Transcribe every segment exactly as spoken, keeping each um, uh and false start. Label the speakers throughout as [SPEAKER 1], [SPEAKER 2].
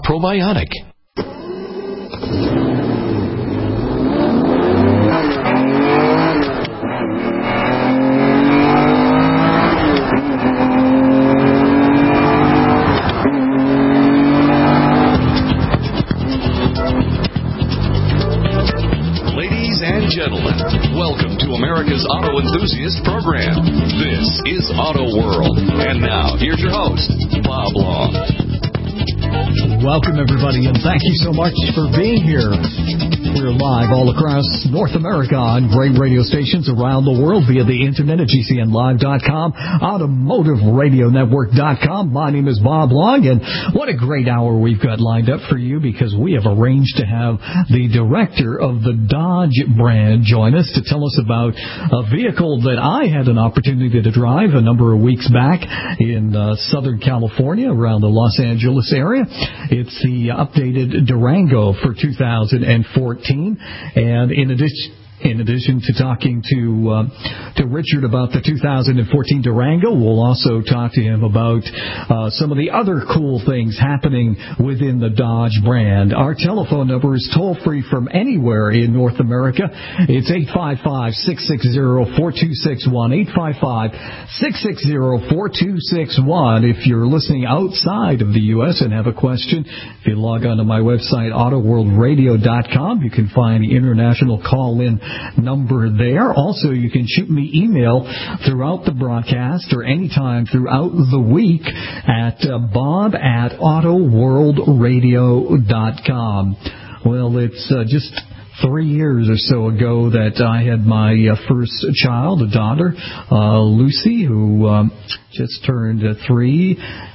[SPEAKER 1] Probiotic.
[SPEAKER 2] America's Auto Enthusiast Program. This is Auto World. And now, here's your host, Bob Long.
[SPEAKER 3] Welcome, everybody, and thank you so much for being here. We're live all across North America on great radio stations around the world via the internet at G C N live dot com, automotive radio network dot com. My name is Bob Long, and what a great hour we've got lined up for you because we have arranged to have the director of the Dodge brand join us to tell us about a vehicle that I had an opportunity to drive a number of weeks back in uh, Southern California around the Los Angeles area. It's the updated Durango for two thousand fourteen, and in addition In addition to talking to uh, to Richard about the two thousand fourteen Durango, we'll also talk to him about uh, some of the other cool things happening within the Dodge brand. Our telephone number is toll-free from anywhere in North America. It's eight five five, six six zero, four two six one, eight five five, six six zero, four two six one. If you're listening outside of the U S and have a question, if you log on to my website, auto world radio dot com, you can find the international call-in number there. Also, you can shoot me email throughout the broadcast or anytime throughout the week at uh, bob at auto world radio dot com. Well, it's uh, just three years or so ago that I had my uh, first child, a daughter, uh, Lucy, who um, just turned uh, three.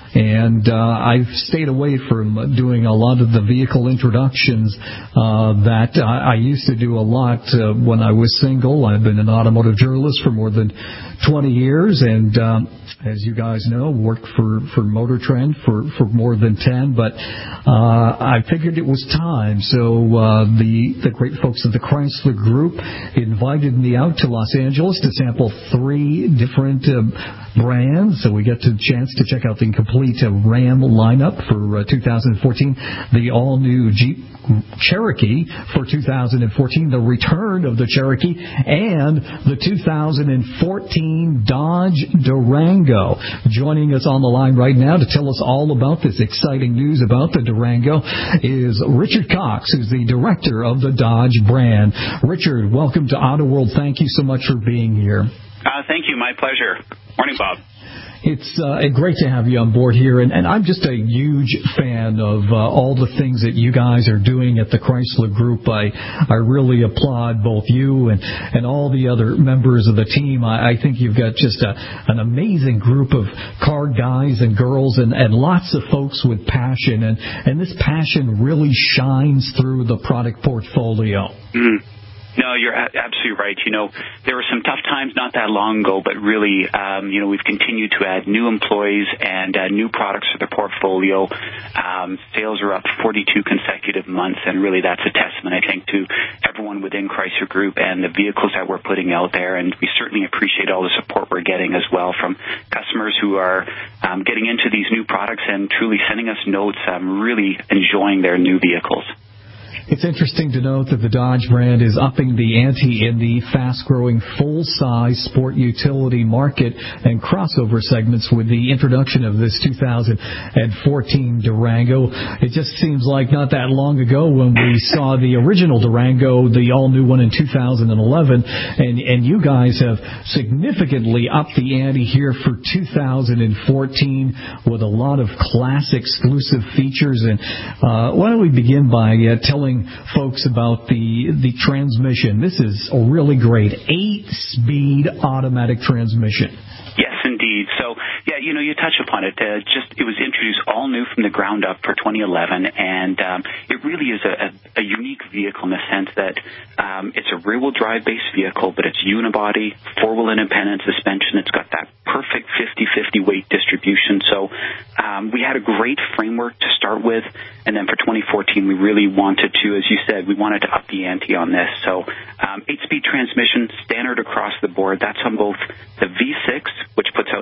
[SPEAKER 3] And uh, I've stayed away from doing a lot of the vehicle introductions uh, that I, I used to do a lot uh, when I was single. I've been an automotive journalist for more than twenty years, and um, as you guys know, worked for, for Motor Trend for, for more than ten. But uh, I figured it was time, so uh, the, the great folks of the Chrysler Group invited me out to Los Angeles to sample three different uh, brands. So we got the chance to check out the complete uh, Ram lineup for uh, two thousand fourteen, the all-new Jeep Cherokee for two thousand fourteen, the return of the Cherokee, and the two thousand fourteen Dodge Durango. Joining us on the line right now to tell us all about this exciting news about the Durango is Richard Cox, who's the director of the Dodge brand. Richard, welcome to Auto World. Thank you so much for being here.
[SPEAKER 4] Uh, thank you. My pleasure. Morning, Bob.
[SPEAKER 3] It's uh, great to have you on board here, and, and I'm just a huge fan of uh, all the things that you guys are doing at the Chrysler Group. I I really applaud both you and, and all the other members of the team. I, I think you've got just a, an amazing group of car guys and girls and, and lots of folks with passion, and, and this passion really shines through the product portfolio.
[SPEAKER 4] Mm. No, you're absolutely right. You know, there were some tough times not that long ago, but really, um, you know, we've continued to add new employees and uh, new products to the portfolio. Um, sales are up forty-two consecutive months, and really that's a testament, I think, to everyone within Chrysler Group and the vehicles that we're putting out there. And we certainly appreciate all the support we're getting as well from customers who are um, getting into these new products and truly sending us notes, um, really enjoying their new vehicles.
[SPEAKER 3] It's interesting to note that the Dodge brand is upping the ante in the fast-growing full-size sport utility market and crossover segments with the introduction of this two thousand fourteen Durango. It just seems like not that long ago when we saw the original Durango, the all-new one in two thousand eleven, and, and you guys have significantly upped the ante here for two thousand fourteen with a lot of class exclusive features. And uh, why don't we begin by uh, telling folks about the the transmission. This is a really great eight-speed automatic transmission.
[SPEAKER 4] Yes, indeed. So, yeah, you know, you touch upon it. Uh, just it was introduced all new from the ground up for twenty eleven, and um, it really is a, a, a unique vehicle in the sense that um, it's a rear-wheel drive-based vehicle, but it's unibody, four-wheel independent suspension. It's got that perfect fifty-fifty weight distribution. So um, we had a great framework to start with, and then for twenty fourteen, we really wanted to, as you said, we wanted to up the ante on this. So um, eight-speed transmission, standard across the board. That's on both the V six, which puts out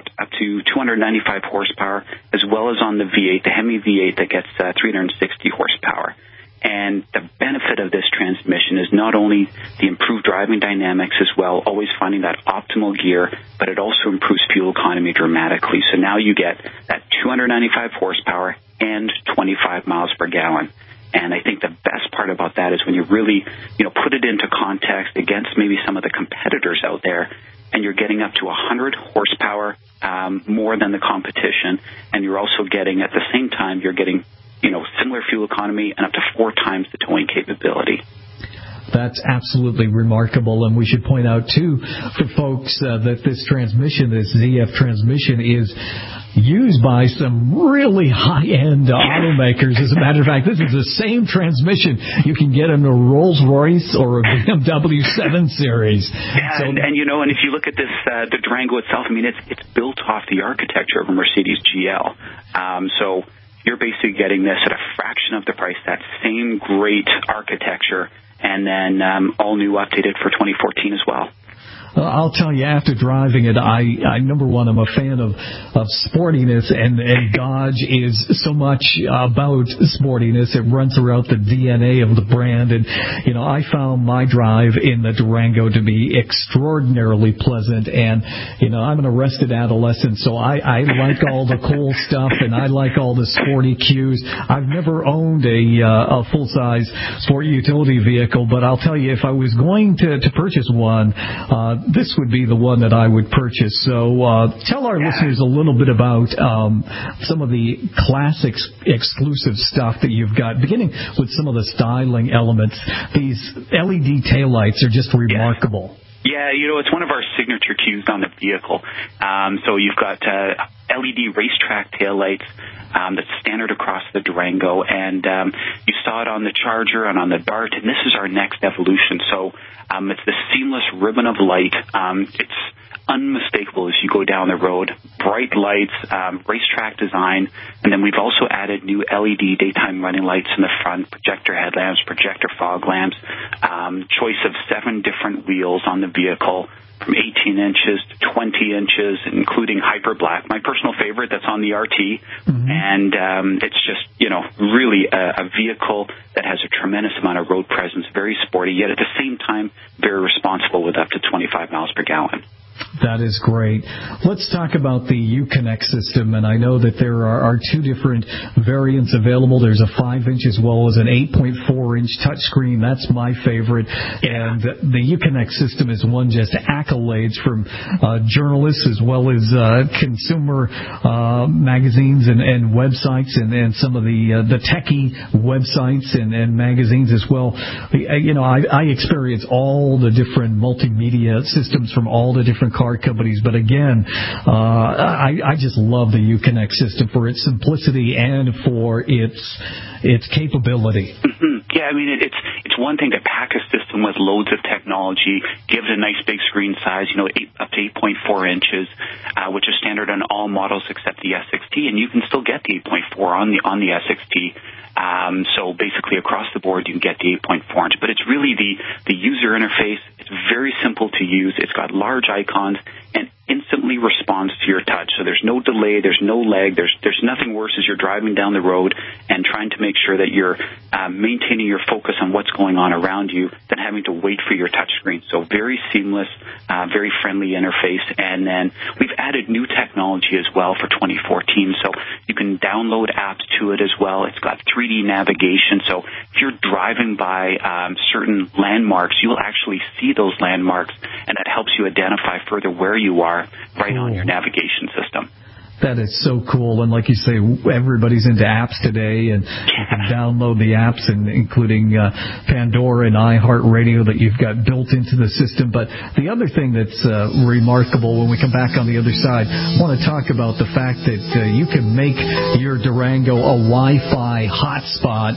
[SPEAKER 4] out up to two hundred ninety-five horsepower, as well as on the V eight, the Hemi V eight that gets uh, three hundred sixty horsepower. And the benefit of this transmission is not only the improved driving dynamics as well, always finding that optimal gear, but it also improves fuel economy dramatically. So now you get that two hundred ninety-five horsepower and twenty-five miles per gallon. And I think the best part about that is when you really, you know, put it into context against maybe some of the competitors out there, and you're getting up to one hundred horsepower um, more than the competition, and you're also getting, at the same time, you're getting, you know, similar fuel economy and up to four times the towing capability.
[SPEAKER 3] That's absolutely remarkable, and we should point out, too, for folks uh, that this transmission, this Z F transmission, is used by some really high-end automakers. As a matter of fact, this is the same transmission you can get in a Rolls-Royce or a B M W seven Series.
[SPEAKER 4] Yeah, so, and, and, you know, and if you look at this, uh, the Durango itself, I mean, it's it's built off the architecture of a Mercedes G L. Um, so you're basically getting this at a fraction of the price, that same great architecture, and then um, all new updated for twenty fourteen as well.
[SPEAKER 3] Uh, I'll tell you, after driving it, I, I number one, I'm a fan of, of sportiness, and, and Dodge is so much about sportiness. It runs throughout the D N A of the brand, and, you know, I found my drive in the Durango to be extraordinarily pleasant, and, you know, I'm an arrested adolescent, so I, I like all the cool stuff, and I like all the sporty cues. I've never owned a, uh, a full-size sport utility vehicle, but I'll tell you, if I was going to, to purchase one, uh, this would be the one that I would purchase. So uh, tell our yeah. listeners a little bit about um, some of the classic exclusive stuff that you've got, beginning with some of the styling elements. These L E D taillights are just remarkable.
[SPEAKER 4] Yeah. yeah, you know, it's one of our signature cues on the vehicle. Um, so you've got uh, L E D racetrack taillights. Um, that's standard across the Durango, and um, you saw it on the Charger and on the Dart, and this is our next evolution. So um, it's the seamless ribbon of light. Um, it's unmistakable as you go down the road. Bright lights, um, racetrack design, and then we've also added new L E D daytime running lights in the front, projector headlamps, projector fog lamps, um, choice of seven different wheels on the vehicle, from eighteen inches to twenty inches, including Hyper Black, my personal favorite that's on the R T. Mm-hmm. And um, it's just, you know, really a, a vehicle that has a tremendous amount of road presence, very sporty, yet at the same time very responsible with up to twenty-five miles per gallon.
[SPEAKER 3] That is great. Let's talk about the Uconnect system, and I know that there are, are two different variants available. There's a five inch as well as an eight point four inch touchscreen. That's my favorite. Yeah. And the Uconnect system is one just accolades from uh, journalists as well as uh, consumer uh, magazines and, and websites, and, and some of the uh, the techie websites and, and magazines as well. You know, I, I experience all the different multimedia systems from all the different car companies, but again, uh, I, I just love the Uconnect system for its simplicity and for its its capability.
[SPEAKER 4] Mm-hmm. Yeah, I mean, it, it's it's one thing to pack a system with loads of technology, give it a nice big screen size, you know, eight, up to eight point four inches, uh, which is standard on all models except the S X T, and you can still get the eight point four on the on the S X T. Um, so basically across the board you can get the eight point four inch, but it's really the, the user interface. It's very simple to use. It's got large icons and instantly responds to your touch. So there's no delay, there's no lag, there's there's nothing worse as you're driving down the road and trying to make sure that you're uh, maintaining your focus on what's going on around you than having to wait for your touch screen. So very seamless, uh, very friendly interface. And then we've added new technology as well for twenty fourteen. So you can download apps to it as well. It's got three D navigation. So if you're driving by um, certain landmarks, you'll actually see those landmarks, and that helps you identify further where you are right on your navigation system.
[SPEAKER 3] That is so cool, and like you say, everybody's into apps today, and you can download the apps, and including uh, Pandora and iHeartRadio that you've got built into the system. But the other thing that's uh, remarkable when we come back on the other side, I want to talk about the fact that uh, you can make your Durango a Wi-Fi hotspot.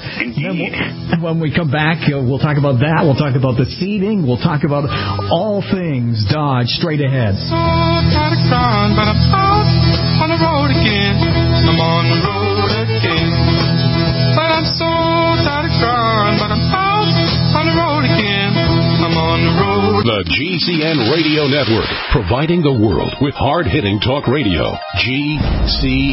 [SPEAKER 3] And when we come back, uh, we'll talk about that. We'll talk about the seating. We'll talk about all things Dodge straight ahead.
[SPEAKER 1] On the road again, I'm on the road again. But I'm so tired of crying, but I'm out on the road again. I'm on the road.
[SPEAKER 2] The G
[SPEAKER 5] G C N Radio Network, providing the world with hard-hitting talk radio. G C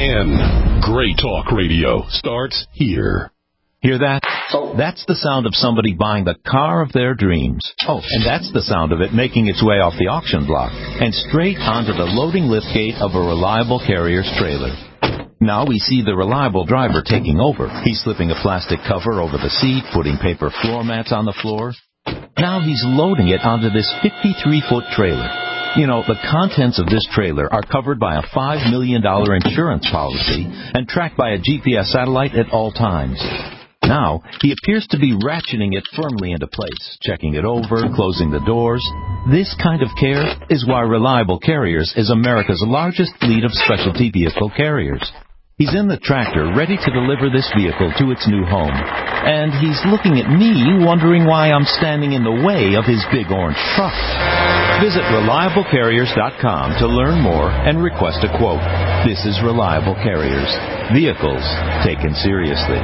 [SPEAKER 5] N. Great talk radio starts here.
[SPEAKER 6] Hear that? That's the sound of somebody buying the car of their dreams. Oh, and that's the sound of it making its way off the auction block and straight onto the loading liftgate of a Reliable Carriers trailer. Now we see the Reliable driver taking over. He's slipping a plastic cover over the seat, putting paper floor mats on the floor. Now he's loading it onto this fifty-three foot trailer. You know, the contents of this trailer are covered by a five million dollars insurance policy and tracked by a G P S satellite at all times. Now, he appears to be ratcheting it firmly into place, checking it over, closing the doors. This kind of care is why Reliable Carriers is America's largest fleet of specialty vehicle carriers. He's in the tractor, ready to deliver this vehicle to its new home. And he's looking at me, wondering why I'm standing in the way of his big orange truck. Visit reliable carriers dot com to learn more and request a quote. This is Reliable Carriers. Vehicles taken seriously.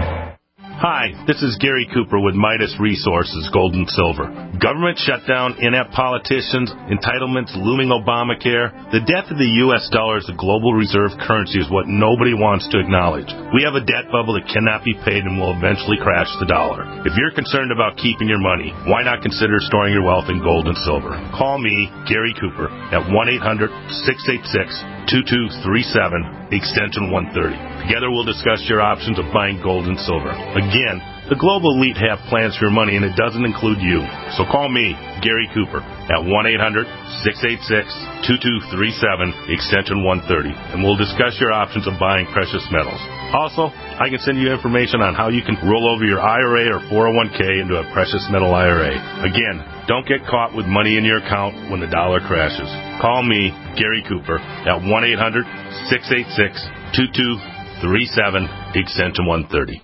[SPEAKER 7] Hi, this is Gary Cooper with Midas Resources, Gold and Silver. Government shutdown, inept politicians, entitlements, looming Obamacare. The death of the U S dollar as a global reserve currency is what nobody wants to acknowledge. We have a debt bubble that cannot be paid and will eventually crash the dollar. If you're concerned about keeping your money, why not consider storing your wealth in gold and silver? Call me, Gary Cooper, at one eight hundred six eight six two two three seven, extension one thirty. Together we'll discuss your options of buying gold and silver. Again, the global elite have plans for your money, and it doesn't include you. So call me, Gary Cooper, at one eight hundred six eight six two two three seven, extension one thirty, and we'll discuss your options of buying precious metals. Also, I can send you information on how you can roll over your I R A or four oh one k into a precious metal I R A. Again, don't get caught with money in your account when the dollar crashes. Call me, Gary Cooper, at one eight hundred six eight six two two three seven, extension one thirty.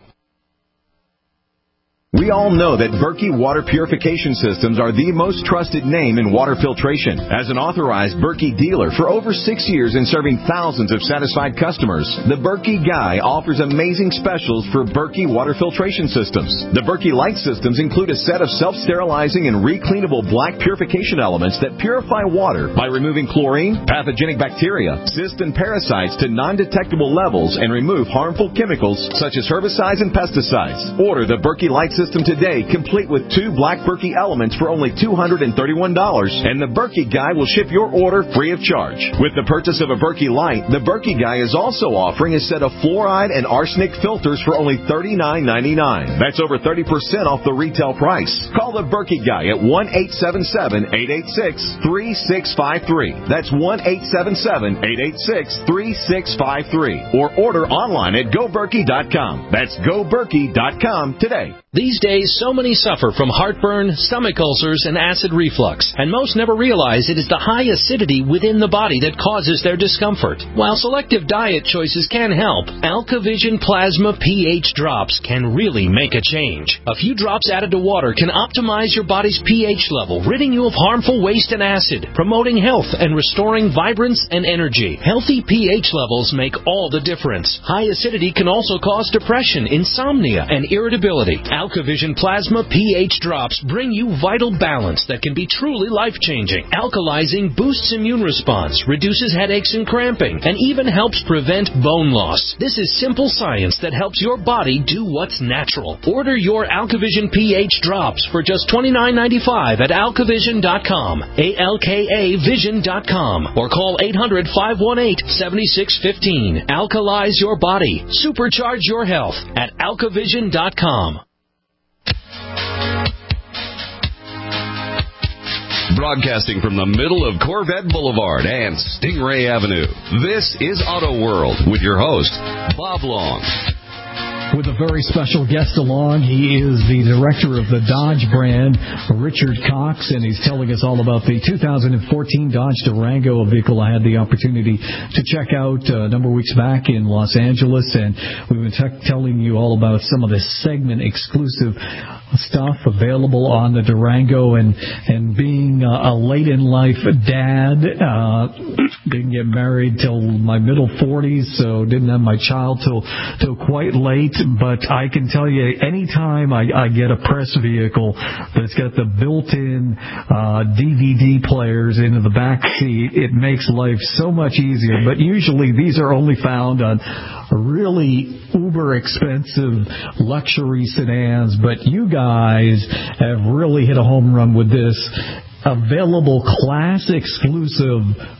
[SPEAKER 8] We all know that Berkey Water Purification Systems are the most trusted name in water filtration. As an authorized Berkey dealer for over six years and serving thousands of satisfied customers, the Berkey Guy offers amazing specials for Berkey Water Filtration Systems. The Berkey Light Systems include a set of self-sterilizing and recleanable black purification elements that purify water by removing chlorine, pathogenic bacteria, cysts, and parasites to non-detectable levels and remove harmful chemicals such as herbicides and pesticides. Order the Berkey Light Systems today, complete with two black Berkey elements for only two hundred thirty-one dollars, and the Berkey Guy will ship your order free of charge. With the purchase of a Berkey Light, the Berkey Guy is also offering a set of fluoride and arsenic filters for only thirty-nine ninety-nine. That's over thirty percent off the retail price. Call the Berkey Guy at one eight seven seven eight eight six three six five three. That's one eight seven seven eight eight six three six five three. Or order online at go berkey dot com. That's go berkey dot com today.
[SPEAKER 9] These days, so many suffer from heartburn, stomach ulcers, and acid reflux, and most never realize it is the high acidity within the body that causes their discomfort. While selective diet choices can help, AlkaVision Plasma pH drops can really make a change. A few drops added to water can optimize your body's pH level, ridding you of harmful waste and acid, promoting health and restoring vibrance and energy. Healthy pH levels make all the difference. High acidity can also cause depression, insomnia, and irritability. AlkaVision Plasma pH drops bring you vital balance that can be truly life-changing. Alkalizing boosts immune response, reduces headaches and cramping, and even helps prevent bone loss. This is simple science that helps your body do what's natural. Order your AlkaVision pH drops for just twenty-nine ninety-five at alka vision dot com, A L K A vision dot com, or call eight hundred five one eight seven six one five. Alkalize your body. Supercharge your health at alka vision dot com.
[SPEAKER 2] Broadcasting from the middle of Corvette Boulevard and Stingray Avenue, this is Auto World with your host, Bob Long.
[SPEAKER 3] With a very special guest along, he is the director of the Dodge brand, Richard Cox, and he's telling us all about the two thousand fourteen Dodge Durango, a vehicle I had the opportunity to check out a number of weeks back in Los Angeles, and we've been t- telling you all about some of the segment exclusive stuff available on the Durango, and and being a, a late in life dad, uh, didn't get married till my middle forties, so didn't have my child till till quite late. But I can tell you, anytime I, I get a press vehicle that's got the built-in uh, D V D players into the back seat, it makes life so much easier. But usually these are only found on really uber expensive luxury sedans. But you guys have really hit a home run with this available class exclusive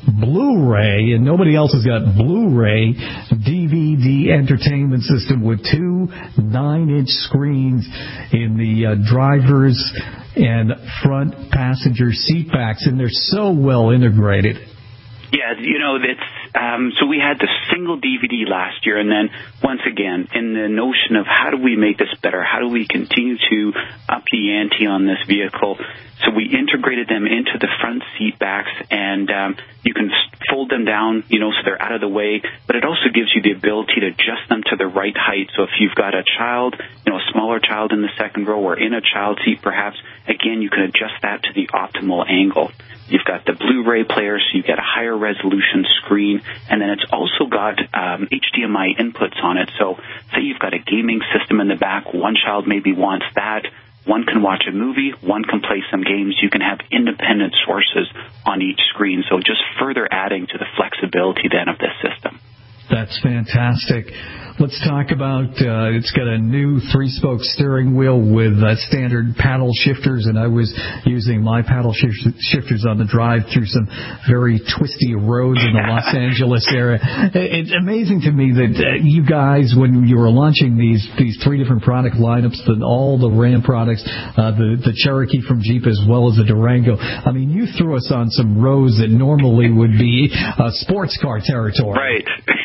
[SPEAKER 3] Blu-ray, and nobody else has got Blu-ray D V D entertainment system with two nine-inch screens in the uh, driver's and front passenger seat backs, and they're so well integrated.
[SPEAKER 4] Yeah, you know, it's um, so we had the single D V D last year, and then once again, in the notion of how do we make this better, how do we continue to up the ante on this vehicle, so we integrated them into the front seat backs, and um, you can fold them down, you know, so they're out of the way, but it also gives you the ability to adjust them to the right height. So if you've got a child, you know, a smaller child in the second row or in a child seat perhaps, again, you can adjust that to the optimal angle. You've got the Blu-ray player, so you get a higher resolution screen, and then it's also got um, H D M I inputs on it. So say you've got a gaming system in the back, one child maybe wants that, one can watch a movie, one can play some games. You can have independent sources on each screen, so just further adding to the flexibility then of this system.
[SPEAKER 3] That's fantastic. Let's talk about, uh, it's got a new three-spoke steering wheel with uh, standard paddle shifters, and I was using my paddle sh- shifters on the drive through some very twisty roads in the Los Angeles area. It's amazing to me that uh, you guys, when you were launching these these three different product lineups, the, all the Ram products, uh, the, the Cherokee from Jeep as well as the Durango, I mean, you threw us on some roads that normally would be uh, sports car territory.
[SPEAKER 4] Right.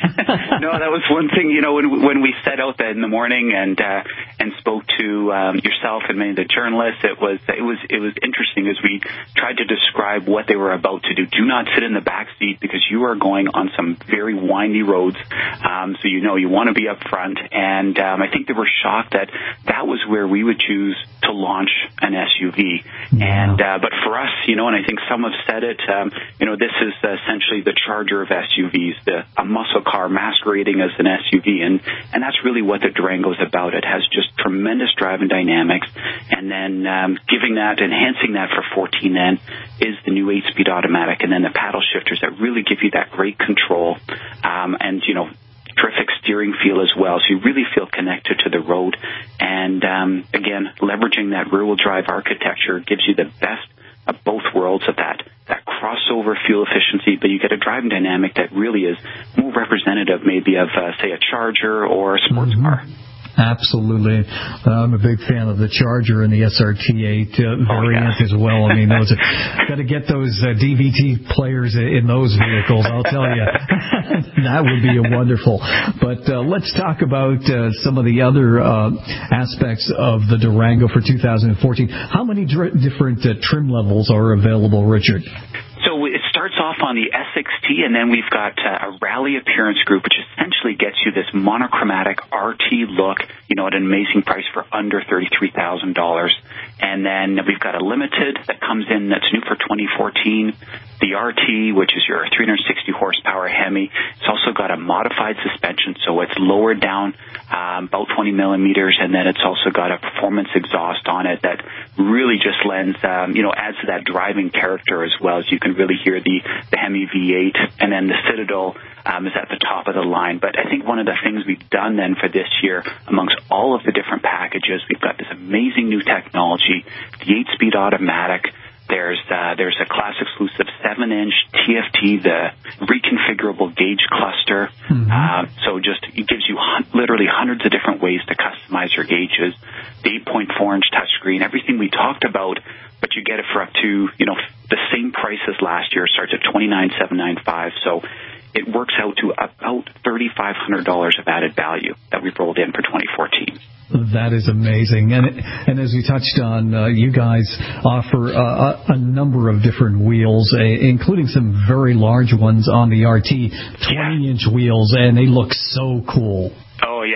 [SPEAKER 4] No, that was one thing, you know, when, when we set out that in the morning and uh, and spoke to um, yourself and many of the journalists, it was it was it was interesting as we tried to describe what they were about to do. Do not sit in the back seat because you are going on some very windy roads, um, so you know you want to be up front. And um, I think they were shocked that that was where we would choose to launch an S U V. Yeah. And uh, but for us, you know, and I think some have said it, um, you know, this is essentially the Charger of S U Vs, the a muscle car masquerading as an S U V, and and that's really what the Durango is about. It has just tremendous driving dynamics, and then um, giving that, enhancing that for fourteen then is the new eight-speed automatic, and then the paddle shifters that really give you that great control, um, and you know, terrific steering feel as well, so you really feel connected to the road. And um, again, leveraging that rear-wheel drive architecture gives you the best of both worlds of that that crossover fuel efficiency, but you get a driving dynamic that really is more representative maybe of, uh, say, a Charger or a sports mm-hmm. car.
[SPEAKER 3] Absolutely. Uh, I'm a big fan of the Charger and the S R T eight uh, variant oh, yeah. as well. I mean, those got to get those uh, D V D players in those vehicles, I'll tell you. That would be wonderful. But uh, let's talk about uh, some of the other uh, aspects of the Durango for two thousand fourteen. How many dr- different uh, trim levels are available, Richard?
[SPEAKER 4] So it starts off on the S X T, and then we've got uh, a Rally Appearance Group, which essentially gets you this monochromatic R T look, you know, at an amazing price for under thirty-three thousand dollars. And then we've got a Limited that comes in that's new for twenty fourteen. The R T, which is your three hundred sixty horsepower Hemi. It's also got a modified suspension, so it's lowered down um, about twenty millimeters, and then it's also got a performance exhaust on it that really just lends, um, you know, adds to that driving character as well, as you can really hear the, the Hemi V eight, and then the Citadel um, is at the top of the line. But I think one of the things we've done then for this year, amongst all of the different packages, we've got this amazing new technology, the eight-speed automatic. There's uh, there's a class exclusive seven-inch T F T, the reconfigurable gauge cluster. Mm-hmm. Uh, so just it gives you hun- literally hundreds of different ways to customize your gauges. The eight point four inch touchscreen, everything we talked about, but you get it for up to, you know, the same price as last year. It starts at twenty-nine thousand seven hundred ninety-five dollars. So it works out to about three thousand five hundred dollars of added value that we've rolled in for twenty fourteen.
[SPEAKER 3] That is amazing. And and as we touched on, uh, you guys offer uh, a, a number of different wheels, uh, including some very large ones on the R T, twenty-inch yeah. wheels, and they look so cool.
[SPEAKER 4] Oh, yeah.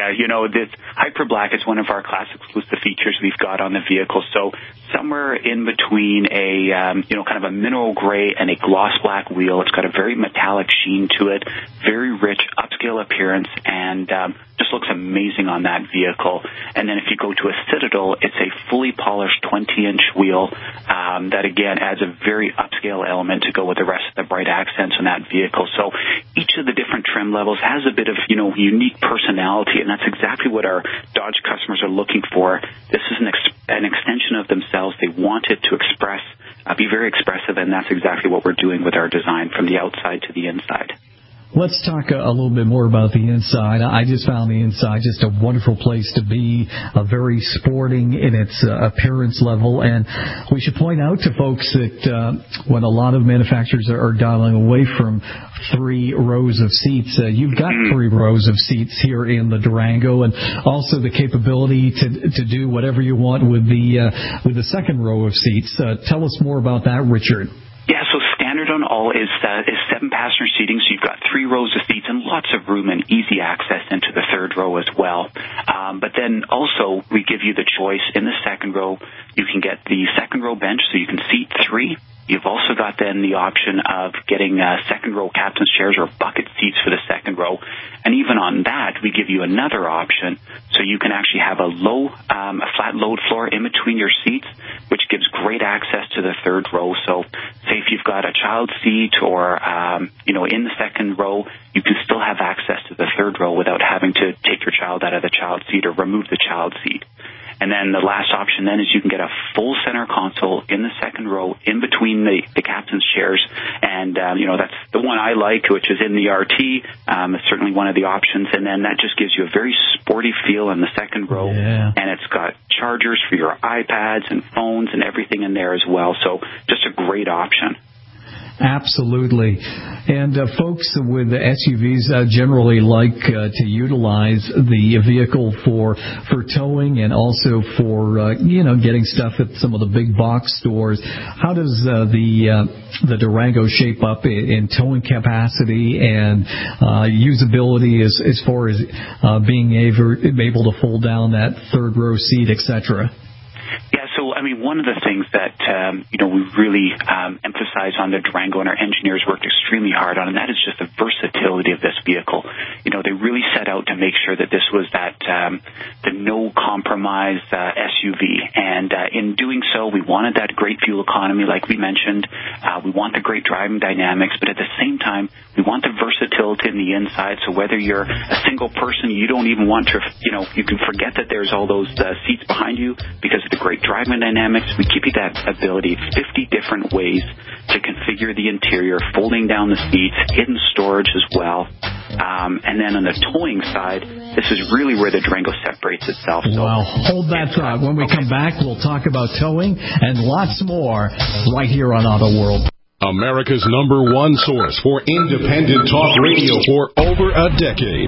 [SPEAKER 4] Yeah, you know, this Hyper Black is one of our class exclusive features we've got on the vehicle. So somewhere in between a, um, you know, kind of a mineral gray and a gloss black wheel. It's got a very metallic sheen to it, very rich upscale appearance, and um, just looks amazing on that vehicle. And then if you go to a Citadel, it's a fully polished twenty-inch wheel um, that, again, adds a very upscale element to go with the rest of the bright accents on that vehicle. So each of the different trim levels has a bit of, you know, unique personality, and that's exactly what our Dodge customers are looking for. This is an, ex- an extension of themselves. They want it to express, uh, be very expressive, and that's exactly what we're doing with our design from the outside to the inside.
[SPEAKER 3] Let's talk a, a little bit more about the inside. I just found the inside just a wonderful place to be, uh, very sporting in its uh, appearance level. And we should point out to folks that uh, when a lot of manufacturers are, are dialing away from three rows of seats, uh, you've got three rows of seats here in the Durango, and also the capability to to do whatever you want with the uh, with the second row of seats. Uh, tell us more about that, Richard.
[SPEAKER 4] Yeah, so standard on all is uh, is seven passenger seating, so you've got three rows of seats and lots of room and easy access into the third row as well. Um, but then also we give you the choice in the second row. You can get the second row bench, so you can seat three. You've also got then the option of getting uh, second row captain's chairs or bucket seats for the second row. And even on that, we give you another option. So you can actually have a low, um, a flat load floor in between your seats, which gives great access to the third row. So say if you've got a child seat or, um, you know, in the second row, you can still have access to the third row without having to take your child out of the child seat or remove the child seat. And then the last option then is you can get a full center console in the second row in between the, the captain's chairs. And, um, you know, that's the one I like, which is in the R T. Um, it's certainly one of the options. And then that just gives you a very sporty feel in the second row.
[SPEAKER 3] Yeah.
[SPEAKER 4] And it's got chargers for your iPads and phones and everything in there as well. So just a great option.
[SPEAKER 3] Absolutely. And uh, folks with S U Vs uh, generally like uh, to utilize the vehicle for for towing and also for, uh, you know, getting stuff at some of the big box stores. How does uh, the uh, the Durango shape up in, in towing capacity and uh, usability as, as far as uh, being able, able to fold down that third row seat, et cetera?
[SPEAKER 4] Yeah, so, I mean, one of the things that, um, you know, we really um, emphasize on the Durango, and our engineers worked extremely hard on, and that is just the versatility of this vehicle. You know, they really set out to make sure that this was that, um, the no-compromise uh, S U V. And uh, in doing so, we wanted that great fuel economy, like we mentioned. Uh, we want the great driving dynamics, but at the same time, we want the versatility in the inside. So whether you're a single person, you don't even want to, you know, you can forget that there's all those uh, seats behind you because of the great driving dynamics. We give you that ability, fifty different ways to configure the interior, folding down the seats, hidden storage as well. Um, and then on the towing side, this is really where the Durango separates itself. So
[SPEAKER 3] well, hold that thought. When we okay. come back, we'll talk about towing and lots more right here on Auto World.
[SPEAKER 5] America's number one source for independent talk radio for over a decade.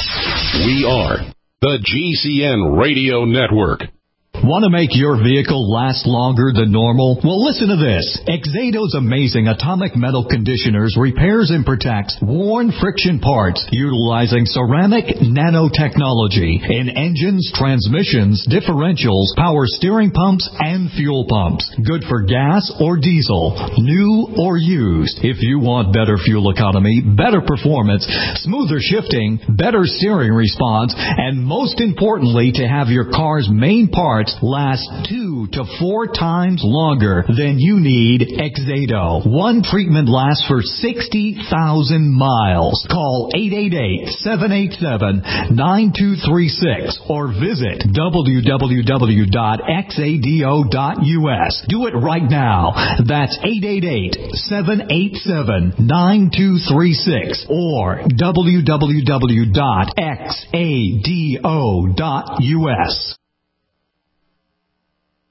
[SPEAKER 5] We are the G C N Radio Network.
[SPEAKER 3] Want to make your vehicle last longer than normal? Well, listen to this. Exado's amazing atomic metal conditioners repairs and protects worn friction parts utilizing ceramic nanotechnology in engines, transmissions, differentials, power steering pumps, and fuel pumps. Good for gas or diesel, new or used. If you want better fuel economy, better performance, smoother shifting, better steering response, and most importantly, to have your car's main parts last two to four times longer, then you need Exado. One treatment lasts for sixty thousand miles. Call eight eight eight, seven eight seven, nine two three six or visit w w w dot exado dot u s. Do it right now. That's eight eight eight, seven eight seven, nine two three six or w w w dot exado dot u s.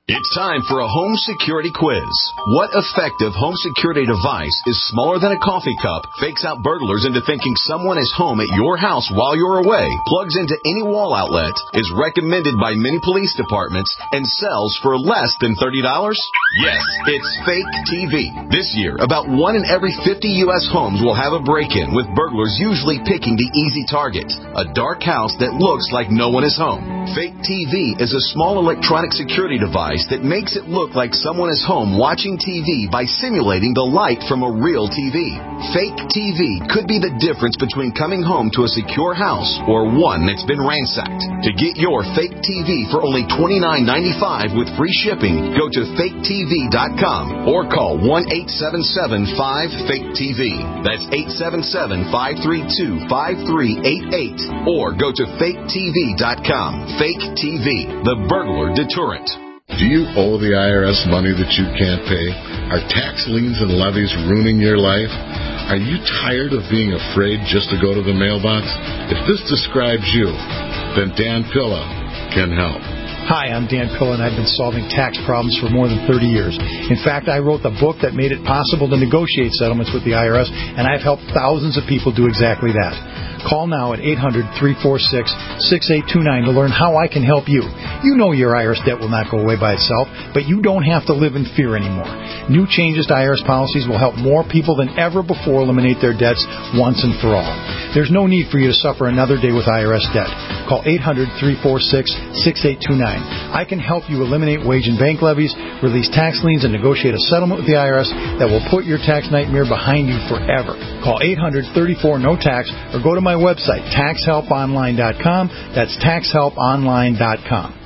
[SPEAKER 8] It's time for a home security quiz. What effective home security device is smaller than a coffee cup, fakes out burglars into thinking someone is home at your house while you're away, plugs into any wall outlet, is recommended by many police departments, and sells for less than thirty dollars? Yes, it's Fake T V. This year, about one in every fifty U S homes will have a break-in, with burglars usually picking the easy target, a dark house that looks like no one is home. Fake T V is a small electronic security device that makes it look like someone is home watching T V by simulating the light from a real T V. Fake T V could be the difference between coming home to a secure house or one that's been ransacked. To get your Fake T V for only twenty-nine ninety-five with free shipping, go to fake T V dot com or call one eight seven seven five fake T V. That's eight seven seven, five three two, five three eight eight or go to fake T V dot com. Fake T V, the burglar deterrent.
[SPEAKER 10] Do you owe the I R S money that you can't pay? Are tax liens and levies ruining your life? Are you tired of being afraid just to go to the mailbox? If this describes you, then Dan Pilla can help.
[SPEAKER 11] Hi, I'm Dan Pilla, and I've been solving tax problems for more than thirty years. In fact, I wrote the book that made it possible to negotiate settlements with the I R S, and I've helped thousands of people do exactly that. Call now at eight hundred, three four six, six eight two nine to learn how I can help you. You know your I R S debt will not go away by itself, but you don't have to live in fear anymore. New changes to I R S policies will help more people than ever before eliminate their debts once and for all. There's no need for you to suffer another day with I R S debt. Call eight hundred, three four six, six eight two nine. I can help you eliminate wage and bank levies, release tax liens, and negotiate a settlement with the I R S that will put your tax nightmare behind you forever. Call eight hundred, thirty-four, no tax or go to my website, tax help online dot com. That's tax help online dot com.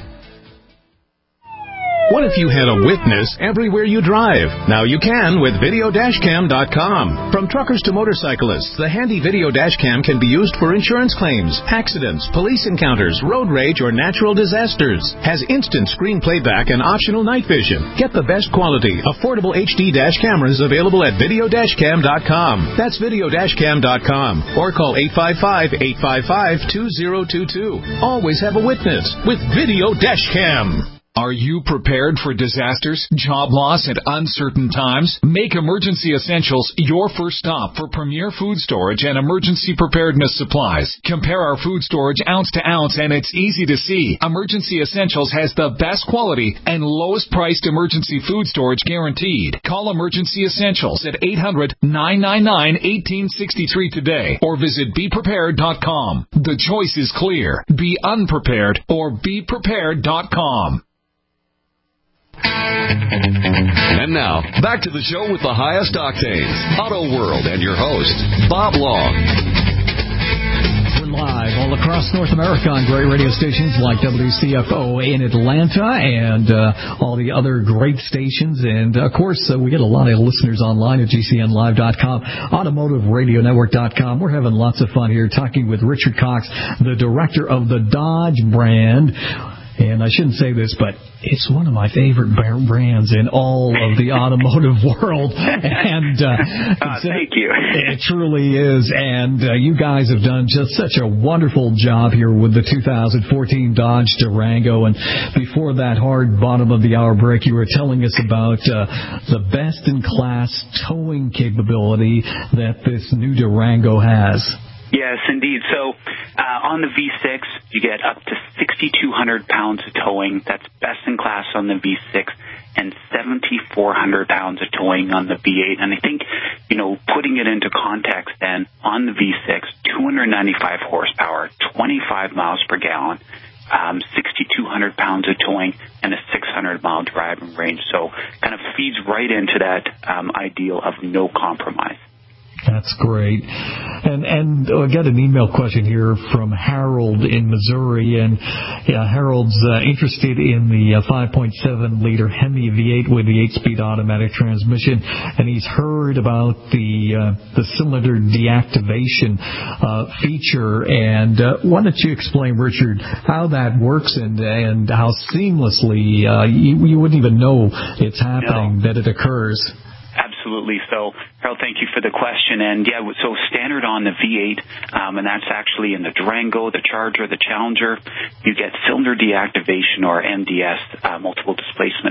[SPEAKER 12] What if you had a witness everywhere you drive? Now you can with video dash cam dot com. From truckers to motorcyclists, the handy video dash cam can be used for insurance claims, accidents, police encounters, road rage, or natural disasters. Has instant screen playback and optional night vision. Get the best quality, affordable H D dash cameras available at video dash cam dot com. That's video dash cam dot com. Or call eight five five, eight five five, two zero two two. Always have a witness with Video Dash Cam.
[SPEAKER 13] Are you prepared for disasters, job loss, and uncertain times? Make Emergency Essentials your first stop for premier food storage and emergency preparedness supplies. Compare our food storage ounce to ounce, and it's easy to see. Emergency Essentials has the best quality and lowest priced emergency food storage guaranteed. Call Emergency Essentials at eight hundred, nine nine nine, one eight six three today or visit be prepared dot com. The choice is clear. Be unprepared or be prepared dot com.
[SPEAKER 2] And now, back to the show with the highest octanes, Auto World, and your host, Bob Long.
[SPEAKER 3] We're live all across North America on great radio stations like W C F O in Atlanta and uh, all the other great stations. And, of course, uh, we get a lot of listeners online at G C N live dot com, automotive radio network dot com. We're having lots of fun here talking with Richard Cox, the director of the Dodge brand. And I shouldn't say this, but it's one of my favorite brands in all of the automotive world. And uh,
[SPEAKER 4] uh, thank you.
[SPEAKER 3] It truly is. And uh, you guys have done just such a wonderful job here with the two thousand fourteen Dodge Durango. And before that hard bottom of the hour break, you were telling us about uh, the best-in-class towing capability that this new Durango has.
[SPEAKER 4] Yes, indeed. So uh, on the V six, you get up to sixty-two hundred pounds of towing. That's best in class on the V six, and seventy-four hundred pounds of towing on the V eight. And I think, you know, putting it into context then, on the V six, two hundred ninety-five horsepower, twenty-five miles per gallon, um, sixty-two hundred pounds of towing, and a six hundred mile driving range. So kind of feeds right into that um, ideal of no compromise.
[SPEAKER 3] That's great. And and I got an email question here from Harold in Missouri, and yeah, Harold's uh, interested in the uh, five point seven liter Hemi V eight with the eight-speed automatic transmission, and he's heard about the uh, the cylinder deactivation uh, feature. And uh, why don't you explain, Richard, how that works and and how seamlessly uh, you, you wouldn't even know it's happening, no. that it occurs.
[SPEAKER 4] Absolutely. So, Harold, thank you for the question. And, yeah, so standard on the V eight, um, and that's actually in the Durango, the Charger, the Challenger, you get cylinder deactivation, or M D S, uh, multiple displacement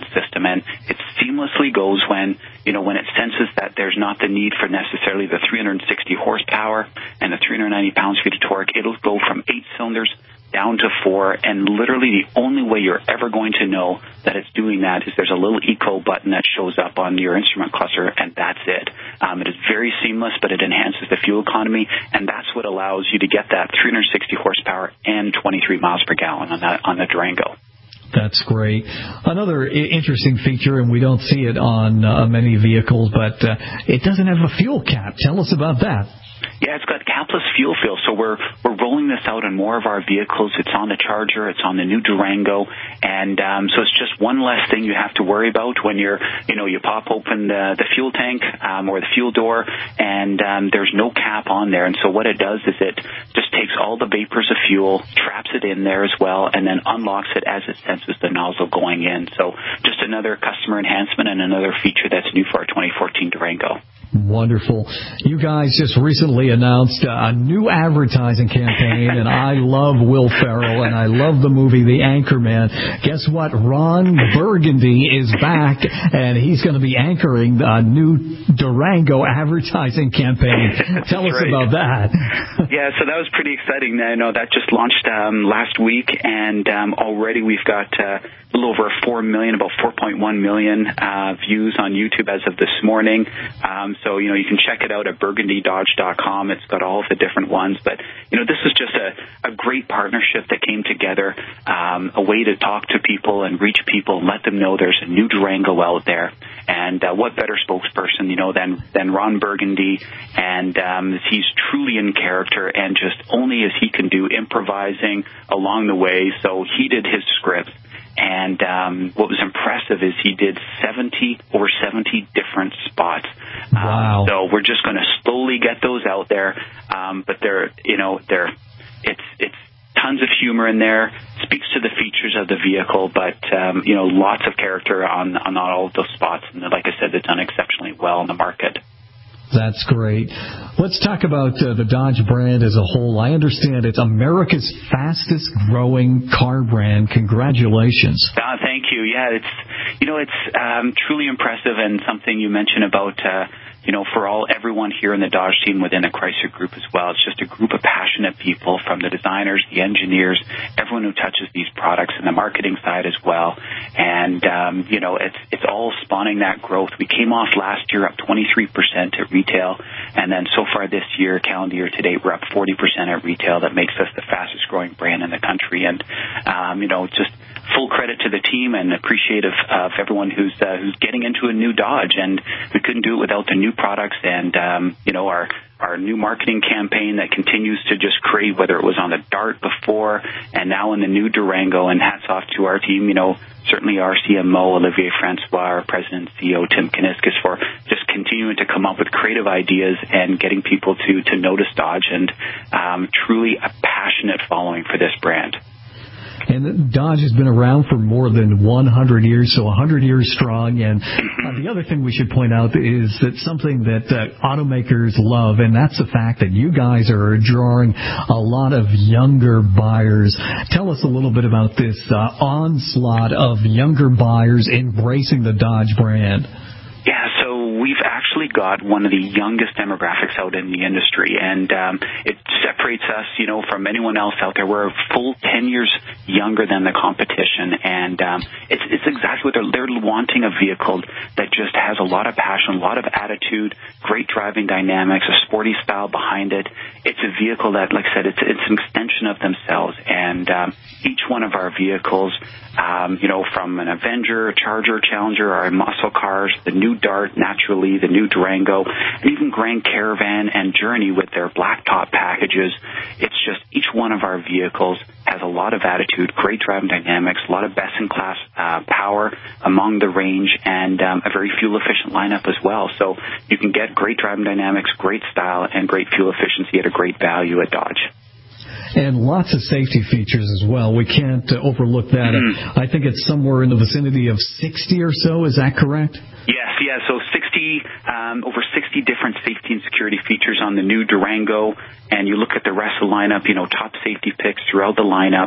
[SPEAKER 4] system, and it seamlessly goes when, you know, when it senses that there's not the need for necessarily the three hundred sixty horsepower and the three hundred ninety pounds-feet of torque. It'll go from eight cylinders down to four, and literally the only way you're ever going to know that it's doing that is there's a little eco button that shows up on your instrument cluster, and that's it. Um, it is very seamless, but it enhances the fuel economy, and that's what allows you to get that three hundred sixty horsepower and twenty-three miles per gallon on that on the Durango.
[SPEAKER 3] That's great. Another I- interesting feature, and we don't see it on uh, many vehicles, but uh, it doesn't have a fuel cap. Tell us about that.
[SPEAKER 4] Yeah, it's got capless fuel fill, so we're we're rolling this out in more of our vehicles. It's on the Charger, it's on the new Durango, and um, so it's just one less thing you have to worry about when you're, you know, you pop open the, the fuel tank um, or the fuel door, and um, there's no cap on there. And so what it does is it just takes all the vapors of fuel, traps it in there as well, and then unlocks it as it senses the nozzle going in. So just another customer enhancement and another feature that's new for our twenty fourteen Durango.
[SPEAKER 3] Wonderful. You guys just recently announced a new advertising campaign, and I love Will Ferrell, and I love the movie The Anchorman. Guess what? Ron Burgundy is back, and he's going to be anchoring a new Durango advertising campaign. Tell us
[SPEAKER 4] right.
[SPEAKER 3] about that.
[SPEAKER 4] Yeah, so that was pretty exciting. I know that just launched um, last week, and um, already we've got uh, a little over four million, about four point one million uh, views on YouTube as of this morning. Um, so, you know, you can check it out at burgundy dodge dot com. It's got all of the different ones. But, you know, this is just a, a great partnership that came together, um, a way to talk to people and reach people and let them know there's a new Durango out there. And uh, what better spokesperson, you know, than, than Ron Burgundy. And um, he's truly in character and just only as he can do improvising along the way. So he did his script. And um, what was impressive is he did seventy over seventy different spots.
[SPEAKER 3] Wow!
[SPEAKER 4] Um, so we're just going to slowly get those out there. Um, but they're, you know, they're it's it's tons of humor in there. Speaks to the features of the vehicle, but um, you know, lots of character on on all of those spots. And like I said, they've done exceptionally well in the market.
[SPEAKER 3] That's great. Let's talk about uh, the Dodge brand as a whole. I understand it's America's fastest growing car brand. Congratulations.
[SPEAKER 4] Uh, thank you. Yeah, it's, you know, it's um, truly impressive, and something you mentioned about, uh, you know, for all everyone here in the Dodge team within the Chrysler Group as well. It's just a group of passionate people, from the designers, the engineers, everyone who touches these products, and the marketing side as well. And um, you know, it's it's all spawning that growth. We came off last year up twenty-three percent at retail, and then so far this year, calendar year to date, we're up forty percent at retail. That makes us the fastest growing brand in the country. And um, you know, just full credit to the team, and appreciative of everyone who's uh, who's getting into a new Dodge. And we couldn't do it without the new products and um, you know, our our new marketing campaign that continues to just create, whether it was on the Dart before and now in the new Durango. And hats off to our team, you know, certainly our C M O, Olivier Francois, our president and C E O, Tim Kuniskis, for just continuing to come up with creative ideas and getting people to, to notice Dodge, and um, truly a passionate following for this brand.
[SPEAKER 3] And Dodge has been around for more than one hundred years, so one hundred years strong. And uh, the other thing we should point out is that something that uh, automakers love, and that's the fact that you guys are drawing a lot of younger buyers. Tell us a little bit about this uh, onslaught of younger buyers embracing the Dodge brand.
[SPEAKER 4] Yeah, so we've actually got one of the youngest demographics out in the industry, and um, it separates us, you know, from anyone else out there. We're a full ten years younger than the competition, and um, it's, it's exactly what they're, they're wanting, a vehicle that just has a lot of passion, a lot of attitude, great driving dynamics, a sporty style behind it. It's a vehicle that, like I said, it's, it's an extension of themselves, and um, each one of our vehicles, um, you know, from an Avenger, Charger, Challenger, our muscle cars, the new Dart, naturally, the new Durango, and even Grand Caravan and Journey with their blacktop packages. It's just each one of our vehicles has a lot of attitude, great driving dynamics, a lot of best-in-class uh, power among the range, and um, a very fuel-efficient lineup as well. So you can get great driving dynamics, great style, and great fuel efficiency at a great value at Dodge.
[SPEAKER 3] And lots of safety features as well. We can't uh, overlook that. Mm-hmm. I think it's somewhere in the vicinity of sixty or so. Is that correct?
[SPEAKER 4] Yes, yeah. So sixty, um, over sixty different safety and security features on the new Durango. And you look at the rest of the lineup, you know, top safety picks throughout the lineup.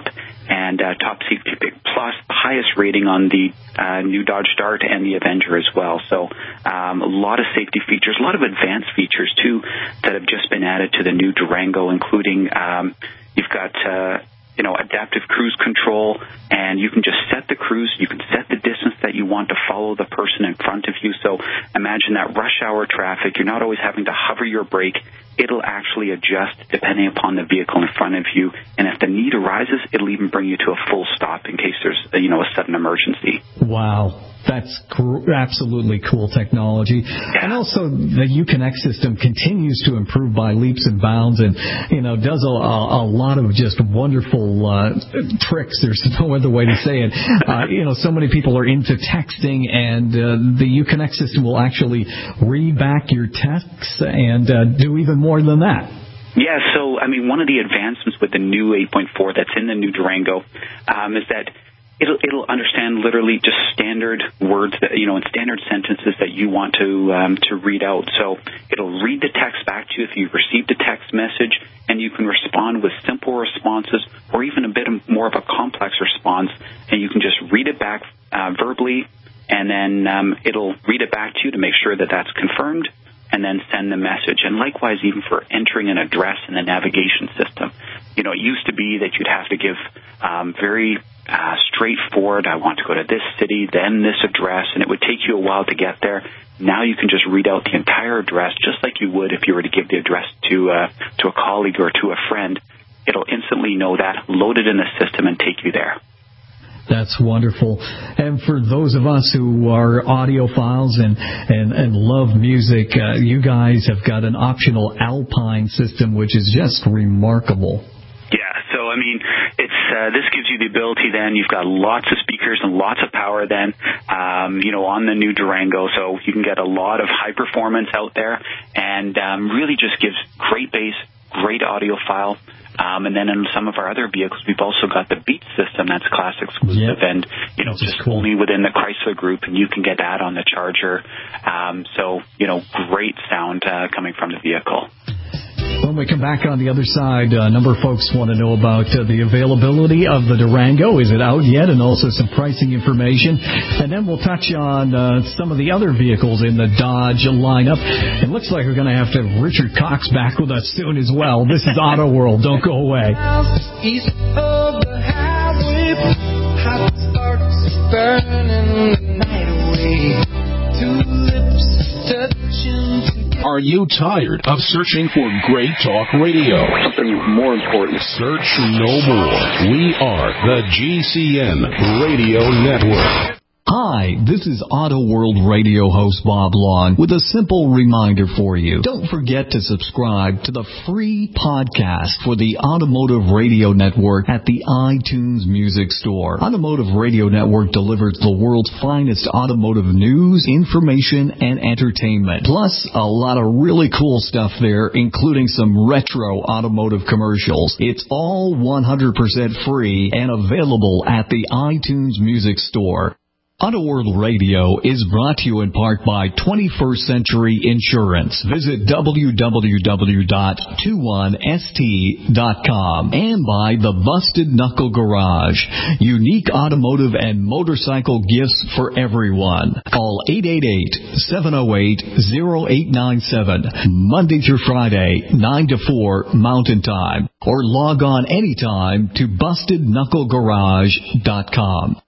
[SPEAKER 4] and uh, top safety pick, plus the highest rating on the uh, new Dodge Dart and the Avenger as well. So um, a lot of safety features, a lot of advanced features too that have just been added to the new Durango, including um, you've got uh, you know adaptive cruise control, and you can just set the cruise, you can set the distance that you want to follow the person in front of you. So imagine that rush hour traffic, you're not always having to hover your brake. It'll actually adjust depending upon the vehicle in front of you, and if the need arises, it'll even bring you to a full stop in case there's you know a sudden emergency.
[SPEAKER 3] Wow. That's cr- absolutely cool technology. Yeah. And also the Uconnect system continues to improve by leaps and bounds, and, you know, does a, a, a lot of just wonderful uh, tricks. There's no other way to say it. Uh, you know, so many people are into texting, and uh, the Uconnect system will actually read back your texts and uh, do even more than that.
[SPEAKER 4] Yeah, so, I mean, one of the advancements with the new eight point four that's in the new Durango um, is that It'll, it'll understand literally just standard words that, you know, in standard sentences that you want to um, to read out. So it'll read the text back to you if you've received a text message, and you can respond with simple responses or even a bit more of a complex response, and you can just read it back uh, verbally, and then um, it'll read it back to you to make sure that that's confirmed, and then send the message. And likewise, even for entering an address in the navigation system. You know, it used to be that you'd have to give um, very uh, straightforward, I want to go to this city, then this address, and it would take you a while to get there. Now you can just read out the entire address, just like you would if you were to give the address to uh, to a colleague or to a friend. It'll instantly know that, load it in the system, and take you there.
[SPEAKER 3] That's wonderful. And for those of us who are audiophiles and, and, and love music, uh, you guys have got an optional Alpine system, which is just remarkable.
[SPEAKER 4] Yeah, so, I mean, it's uh, this gives you the ability then, you've got lots of speakers and lots of power then, um, you know, on the new Durango, so you can get a lot of high performance out there, and um, really just gives great bass, great audiophile. Um, and then in some of our other vehicles, we've also got the Beats system that's class exclusive, yep. and you know, just cool. only within the Chrysler Group, and you can get that on the Charger. Um, so, you know, great sound uh, coming from the vehicle.
[SPEAKER 3] When we come back on the other side, a number of folks want to know about uh, the availability of the Durango. Is it out yet? And also some pricing information. And then we'll touch on uh, some of the other vehicles in the Dodge lineup. It looks like we're going to have to have Richard Cox back with us soon as well. This is Auto World. Don't go away.
[SPEAKER 1] East of the highway, hot sparks burning the night away. Two lips touching.
[SPEAKER 5] Are you tired of searching for great talk radio?
[SPEAKER 14] Something more important.
[SPEAKER 5] Search no more. We are the G C N Radio Network.
[SPEAKER 3] Hi, this is Auto World Radio host Bob Long with a simple reminder for you. Don't forget to subscribe to the free podcast for the Automotive Radio Network at the iTunes Music Store. Automotive Radio Network delivers the world's finest automotive news, information, and entertainment. Plus, a lot of really cool stuff there, including some retro automotive commercials. It's all one hundred percent free and available at the iTunes Music Store. Auto World Radio is brought to you in part by twenty-first Century Insurance. Visit w w w dot two one s t dot com and by the Busted Knuckle Garage. Unique automotive and motorcycle gifts for everyone. Call eight eight eight, seven oh eight, oh eight nine seven Monday through Friday, nine to four Mountain Time. Or log on anytime to busted knuckle garage dot com.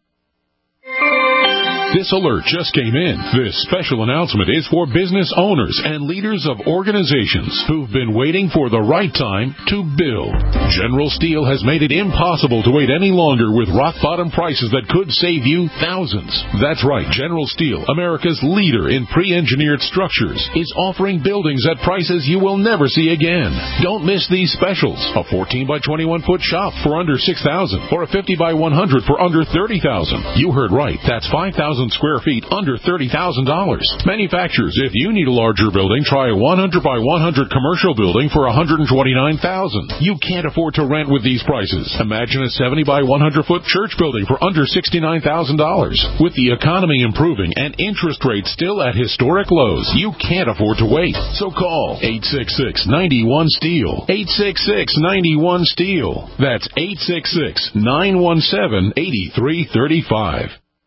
[SPEAKER 5] This alert just came in. This special announcement is for business owners and leaders of organizations who've been waiting for the right time to build. General Steel has made it impossible to wait any longer with rock-bottom prices that could save you thousands. That's right. General Steel, America's leader in pre-engineered structures, is offering buildings at prices you will never see again. Don't miss these specials. A fourteen by twenty-one foot shop for under six thousand dollars or a fifty by one hundred for under thirty thousand dollars. You heard right. That's five thousand thousand square feet under thirty thousand dollars. Manufacturers, if you need a larger building, try a one hundred by one hundred commercial building for one hundred twenty-nine thousand dollars. You can't afford to rent with these prices. Imagine a seventy by one hundred foot church building for under sixty-nine thousand dollars. With the economy improving and interest rates still at historic lows, you can't afford to wait. So call eight six six, nine one, STEEL. eight six six, nine one, STEEL. That's eight six six, nine one seven, eight three three five.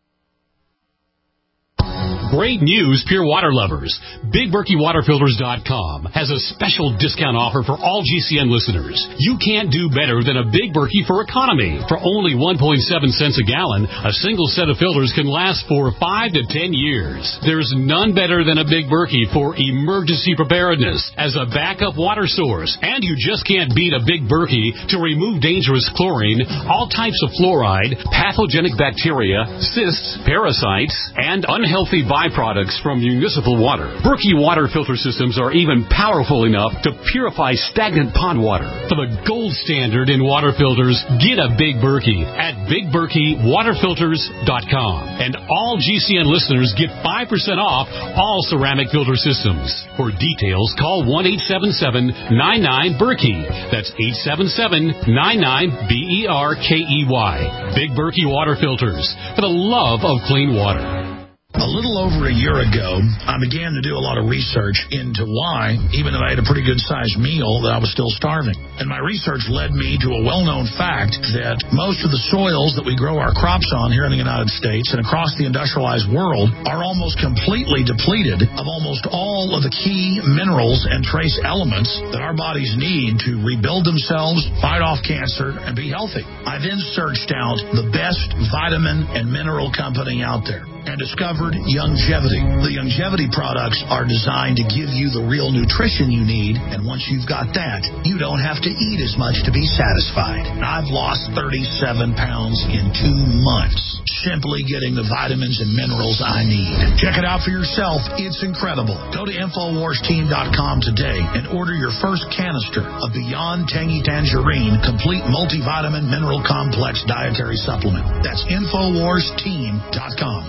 [SPEAKER 14] Great news, Pure Water lovers. Big Berkey Water Filters dot com has a special discount offer for all G C N listeners. You can't do better than a Big Berkey for economy. For only one point seven cents a gallon, a single set of filters can last for five to ten years. There's none better than a Big Berkey for emergency preparedness as a backup water source. And you just can't beat a Big Berkey to remove dangerous chlorine, all types of fluoride, pathogenic bacteria, cysts, parasites, and unhealthy byproducts from municipal water. Berkey water filter systems are even powerful enough to purify stagnant pond water. For the gold standard in water filters, get a Big Berkey at Big Berkey Water Filters dot com. And all G C N listeners get five percent off all ceramic filter systems. For details, call one eight seven seven, nine nine, Berkey. That's eight seven seven, nine nine, B E R K E Y. Big Berkey Water Filters, for the love of clean water.
[SPEAKER 15] A little over a year ago, I began to do a lot of research into why, even though I had a pretty good-sized meal, that I was still starving. And my research led me to a well-known fact that most of the soils that we grow our crops on here in the United States and across the industrialized world are almost completely depleted of almost all of the key minerals and trace elements that our bodies need to rebuild themselves, fight off cancer, and be healthy. I then searched out the best vitamin and mineral company out there and discovered Youngevity. The Youngevity products are designed to give you the real nutrition you need, and once you've got that, you don't have to eat as much to be satisfied. And I've lost thirty-seven pounds in two months, simply getting the vitamins and minerals I need. Check it out for yourself. It's incredible. Go to Infowars Team dot com today and order your first canister of Beyond Tangy Tangerine Complete Multivitamin Mineral Complex Dietary Supplement. That's Infowars Team dot com.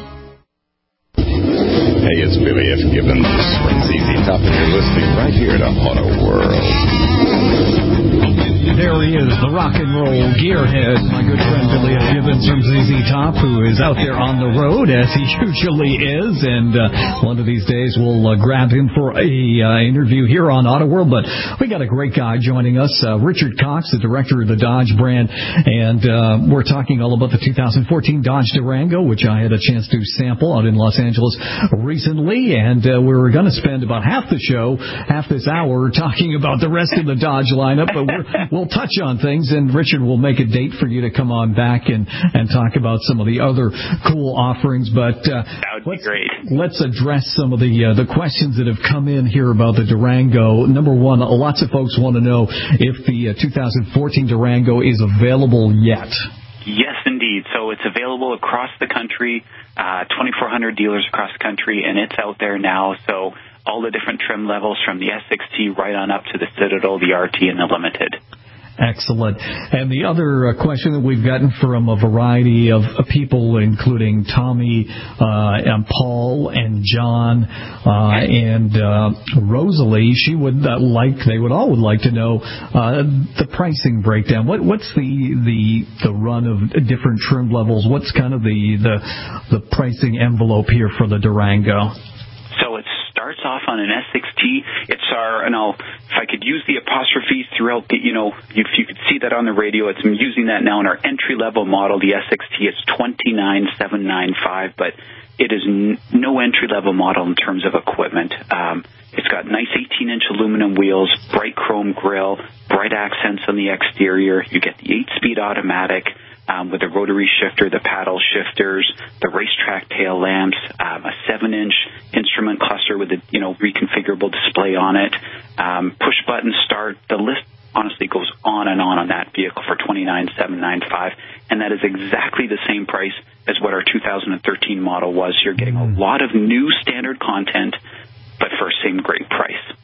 [SPEAKER 16] Hey, it's Billy F. Gibbons from Z Z Top, and you're listening right here to Auto World.
[SPEAKER 3] There he is, the rock and roll gearhead, my good friend Billy F. Gibbons from Z Z Top, who is out there on the road, as he usually is, and uh, one of these days we'll uh, grab him for a uh, interview here on Auto World. But we got a great guy joining us, uh, Richard Cox, the director of the Dodge brand, and uh, we're talking all about the two thousand fourteen Dodge Durango, which I had a chance to sample out in Los Angeles recently, and uh, we were going to spend about half the show, half this hour, talking about the rest of the Dodge lineup, but we're, we'll touch on things, and Richard will make a date for you to come on back and, and talk about some of the other cool offerings. But uh,
[SPEAKER 4] that would be great.
[SPEAKER 3] Let's address some of the uh, the questions that have come in here about the Durango. Number one, lots of folks want to know if the uh, two thousand fourteen Durango is available yet.
[SPEAKER 4] Yes, indeed. So it's available across the country, uh, twenty-four hundred dealers across the country, and it's out there now. So all the different trim levels from the S X T right on up to the Citadel, the R T, and the Limited.
[SPEAKER 3] Excellent. And the other uh, question that we've gotten from a variety of uh, people, including Tommy uh, and Paul and John uh, and uh, Rosalie, she would uh, like, they would all would like to know uh, the pricing breakdown. What, what's the, the the run of different trim levels? What's kind of the the, the pricing envelope here for the Durango?
[SPEAKER 4] So it starts off on an S X T. It's our, and I'll, if I could use the apostrophe throughout the, you know, if you could see that on the radio, it's, I'm using that now in our entry-level model, the S X T. It's twenty-nine thousand seven hundred ninety-five dollars, but it is n- no entry-level model in terms of equipment. Um, it's got nice eighteen-inch aluminum wheels, bright chrome grille, bright accents on the exterior. You get the eight-speed automatic. Um, with the rotary shifter, the paddle shifters, the racetrack tail lamps, um, a seven-inch instrument cluster with a, you know, reconfigurable display on it, um, push-button start. The list honestly goes on and on on that vehicle for twenty-nine thousand seven hundred ninety-five dollars, and that is exactly the same price as what our two thousand thirteen model was. You're getting a lot of new standard content, but for the same great price.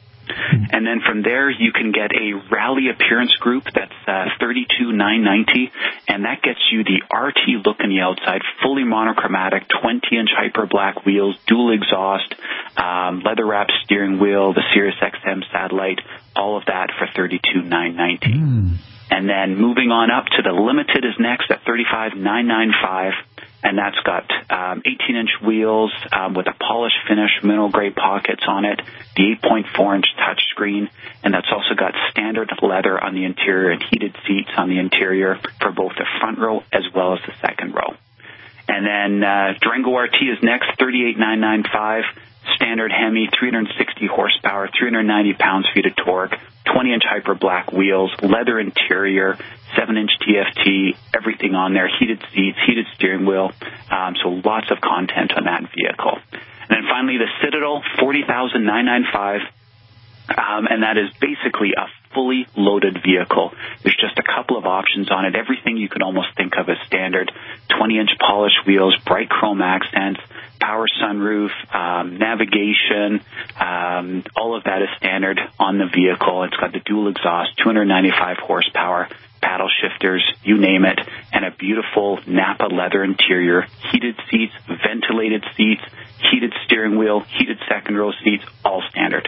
[SPEAKER 4] And then from there, you can get a rally appearance group that's uh, thirty-two thousand nine hundred ninety dollars, and that gets you the R T look on the outside, fully monochromatic, twenty-inch hyper black wheels, dual exhaust, um, leather-wrapped steering wheel, the Sirius X M satellite, all of that for thirty-two thousand nine hundred ninety dollars. Mm. And then moving on up to the Limited is next at thirty-five thousand nine hundred ninety-five dollars. And that's got um, eighteen-inch wheels um, with a polished finish, mineral gray pockets on it, the eight point four inch touchscreen, and that's also got standard leather on the interior and heated seats on the interior for both the front row as well as the second row. And then uh, Durango R T is next, thirty-eight thousand nine hundred ninety-five dollars. Standard Hemi, three hundred sixty horsepower, three hundred ninety pounds-feet of torque, twenty-inch hyper black wheels, leather interior, seven-inch T F T, everything on there, heated seats, heated steering wheel, um, so lots of content on that vehicle. And then finally, the Citadel, forty thousand nine hundred ninety-five dollars. Um, and that is basically a fully loaded vehicle. There's just a couple of options on it. Everything you can almost think of as standard. twenty-inch polished wheels, bright chrome accents, power sunroof, um, navigation, um, all of that is standard on the vehicle. It's got the dual exhaust, two hundred ninety-five horsepower, paddle shifters, you name it, and a beautiful Napa leather interior, heated seats, ventilated seats, heated steering wheel, heated second row seats, all standard.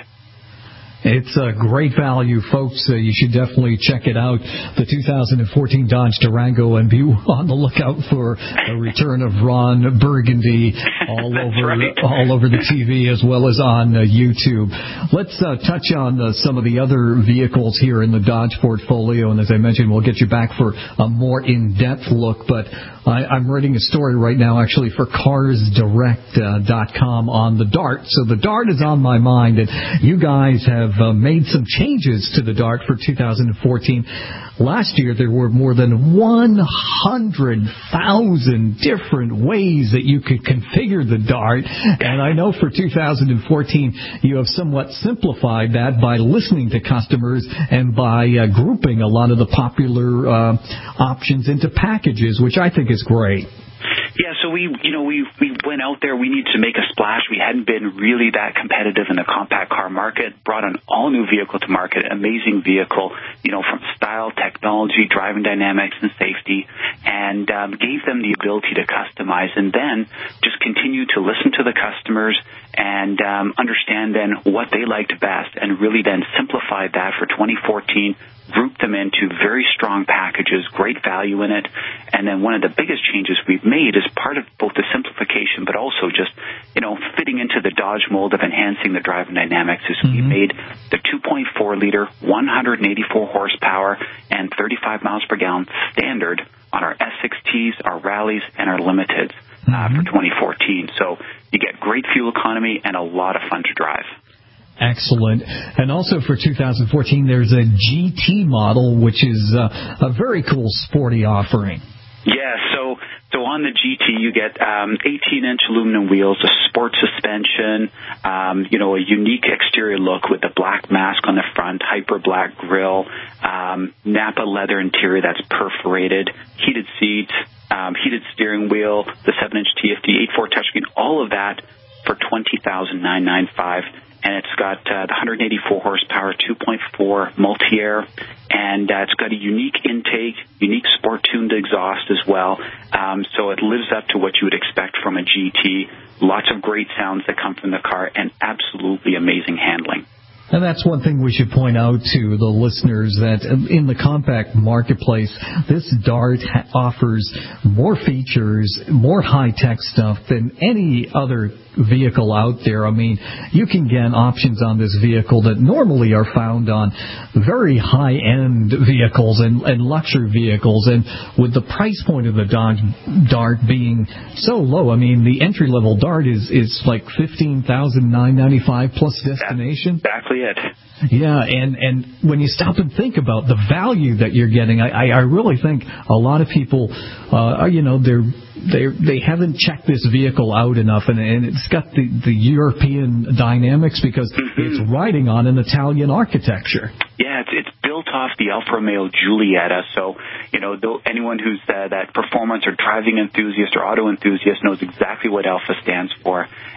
[SPEAKER 3] It's a great value, folks. Uh, you should definitely check it out. The two thousand fourteen Dodge Durango, and be on the lookout for a return of Ron Burgundy all over
[SPEAKER 4] right.
[SPEAKER 3] all over the T V as well as on uh, YouTube. Let's uh, touch on uh, some of the other vehicles here in the Dodge portfolio, and as I mentioned, we'll get you back for a more in-depth look. But I, I'm writing a story right now, actually, for Cars Direct dot com on the Dart. So the Dart is on my mind, and you guys have uh, made some changes to the Dart for two thousand fourteen. Last year, there were more than one hundred thousand different ways that you could configure the Dart. And I know for two thousand fourteen, you have somewhat simplified that by listening to customers and by uh, grouping a lot of the popular uh, options into packages, which I think is great.
[SPEAKER 4] Yeah, so we, you know, we we went out there. We needed to make a splash. We hadn't been really that competitive in the compact car market. Brought an all-new vehicle to market, amazing vehicle, you know, from style, technology, driving dynamics, and safety, and um, gave them the ability to customize, and then just continue to listen to the customers and um, understand then what they liked best, and really then simplified that for twenty fourteen. Grouped them into very strong packages, great value in it. And then one of the biggest changes we've made is part of both the simplification but also just, you know, fitting into the Dodge mold of enhancing the driving dynamics is mm-hmm. we made the two point four liter, one hundred eighty-four horsepower, and thirty-five miles per gallon standard on our S X Ts, our Rallies, and our Limiteds uh, mm-hmm. for twenty fourteen. So you get great fuel economy and a lot of fun to drive.
[SPEAKER 3] Excellent. And also for two thousand fourteen, there's a G T model, which is uh, a very cool sporty offering.
[SPEAKER 4] Yeah, so so on the G T, you get um, eighteen-inch aluminum wheels, a sport suspension, um, you know, a unique exterior look with the black mask on the front, hyper black grille, um, Napa leather interior that's perforated, heated seats, um, heated steering wheel, the seven-inch T F T, eight four touchscreen, all of that for twenty thousand nine hundred ninety-five dollars. And it's got uh, the one hundred eighty-four horsepower, two point four multi-air, and uh, it's got a unique intake, unique sport-tuned exhaust as well. Um, so it lives up to what you would expect from a G T. Lots of great sounds that come from the car, and absolutely amazing handling.
[SPEAKER 3] And that's one thing we should point out to the listeners, that in the compact marketplace, this Dart ha- offers more features, more high-tech stuff than any other vehicle out there. I mean, you can get options on this vehicle that normally are found on very high-end vehicles and, and luxury vehicles. And with the price point of the Dodge Dart being so low, I mean, the entry-level Dart is, is like fifteen thousand nine hundred ninety-five dollars plus destination.
[SPEAKER 4] That's exactly it.
[SPEAKER 3] Yeah, and, and when you stop and think about the value that you're getting, I, I really think a lot of people, uh, you know, they're they they haven't checked this vehicle out enough, and, and it's got the, the European dynamics because mm-hmm. it's riding on an Italian architecture.
[SPEAKER 4] Yeah, it's, it's built off the Alfa Romeo Giulietta, so, you know, though anyone who's uh, that performance or driving enthusiast or auto enthusiast knows exactly what Alfa stands for.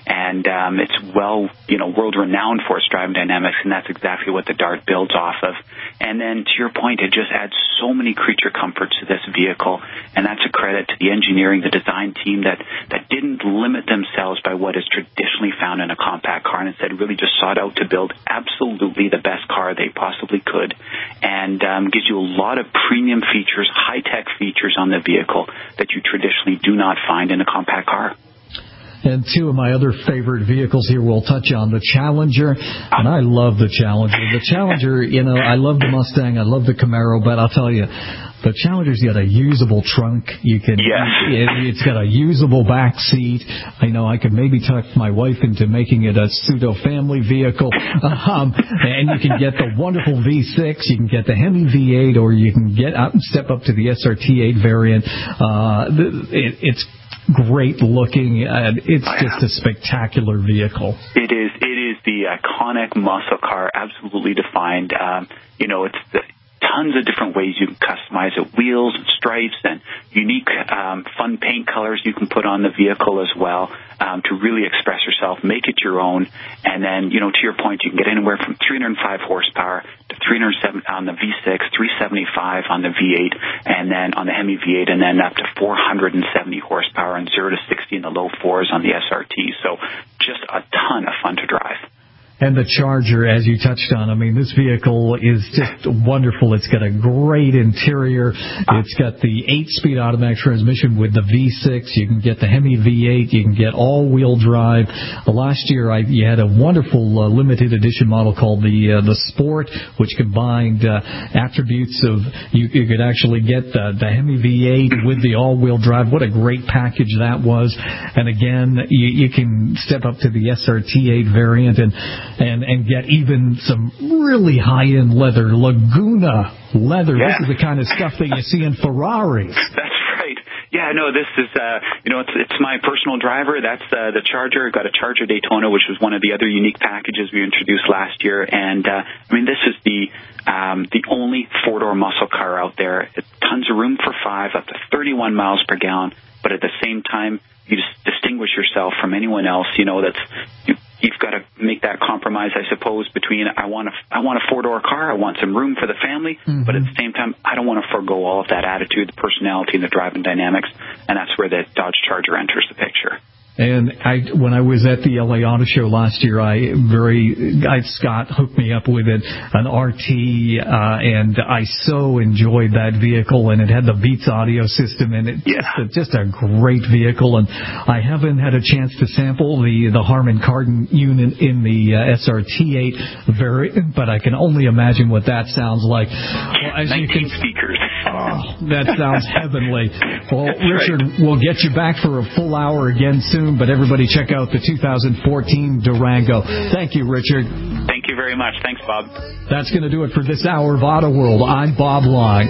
[SPEAKER 4] and um, it's well, you know, world-renowned for its driving dynamics, and that's exactly what the Dart builds off of. And then, to your point, it just adds so many creature comforts to this vehicle, and that's a credit to the engineering, the design team that, that didn't limit themselves by what is traditionally found in a compact car, and instead really just sought out to build absolutely the best car they possibly could, and um, gives you a lot of premium features, high-tech features on the vehicle that you traditionally do not find in a compact car.
[SPEAKER 3] And two of my other favorite vehicles here we'll touch on, the Challenger, and I love the Challenger. The Challenger, you know, I love the Mustang, I love the Camaro, but I'll tell you, the Challenger's got a usable trunk. You can,
[SPEAKER 4] yes.
[SPEAKER 3] it, it's got a usable back seat. I know I could maybe talk my wife into making it a pseudo family vehicle. Um, and you can get the wonderful V six, you can get the Hemi V eight, or you can get up and step up to the S R T eight variant. Uh, it, it's great looking, and it's just a spectacular vehicle.
[SPEAKER 4] It is. It is the iconic muscle car, absolutely defined. Um, you know, it's the, tons of different ways you can customize it, wheels and stripes and unique um, fun paint colors you can put on the vehicle as well um, to really express yourself, make it your own. And then, you know, to your point, you can get anywhere from three hundred five horsepower to three hundred seven on the V six, three seventy-five on the V eight, and then on the Hemi V eight, and then up to four hundred seventy horsepower and zero to sixty in the low fours on the S R T. So just a ton of fun to drive.
[SPEAKER 3] And the Charger, as you touched on, I mean, this vehicle is just wonderful. It's got a great interior. It's got the eight-speed automatic transmission with the V six. You can get the Hemi V eight. You can get all-wheel drive. Uh, last year, I, you had a wonderful uh, limited edition model called the uh, the Sport, which combined uh, attributes of, you, you could actually get the, the Hemi V eight with the all-wheel drive. What a great package that was. And again, you, you can step up to the S R T eight variant and And, and get even some really high-end leather, Laguna leather.
[SPEAKER 4] Yeah.
[SPEAKER 3] This is the kind of stuff that you see in Ferraris.
[SPEAKER 4] That's right. Yeah, no, this is, uh, you know, it's it's my personal driver. That's uh, the Charger. I've got a Charger Daytona, which was one of the other unique packages we introduced last year. And, uh, I mean, this is the um, the only four-door muscle car out there. It's tons of room for five, up to thirty-one miles per gallon. But at the same time, you just distinguish yourself from anyone else, you know, that's... You, You've got to make that compromise, I suppose, between I want a, I want a four-door car, I want some room for the family, mm-hmm. but at the same time, I don't want to forego all of that attitude, the personality, and the driving dynamics, and that's where the Dodge Charger enters the picture.
[SPEAKER 3] And I, when I was at the L A Auto Show last year, I very, I, Scott hooked me up with it, an R T, uh, and I so enjoyed that vehicle, and it had the Beats audio system, and it
[SPEAKER 4] yeah.
[SPEAKER 3] just, just a great vehicle. And I haven't had a chance to sample the the Harman Kardon unit in the uh, S R T eight variant, but I can only imagine what that sounds like. Well, as
[SPEAKER 4] nineteen
[SPEAKER 3] you can,
[SPEAKER 4] speakers.
[SPEAKER 3] Oh, that sounds heavenly. Well,
[SPEAKER 4] That's
[SPEAKER 3] Richard,
[SPEAKER 4] right.
[SPEAKER 3] We'll get you back for a full hour again soon, but everybody check out the two thousand fourteen Durango. Thank you, Richard.
[SPEAKER 4] Thank you very much. Thanks, Bob.
[SPEAKER 3] That's going to do it for this hour of Auto World. I'm Bob Long.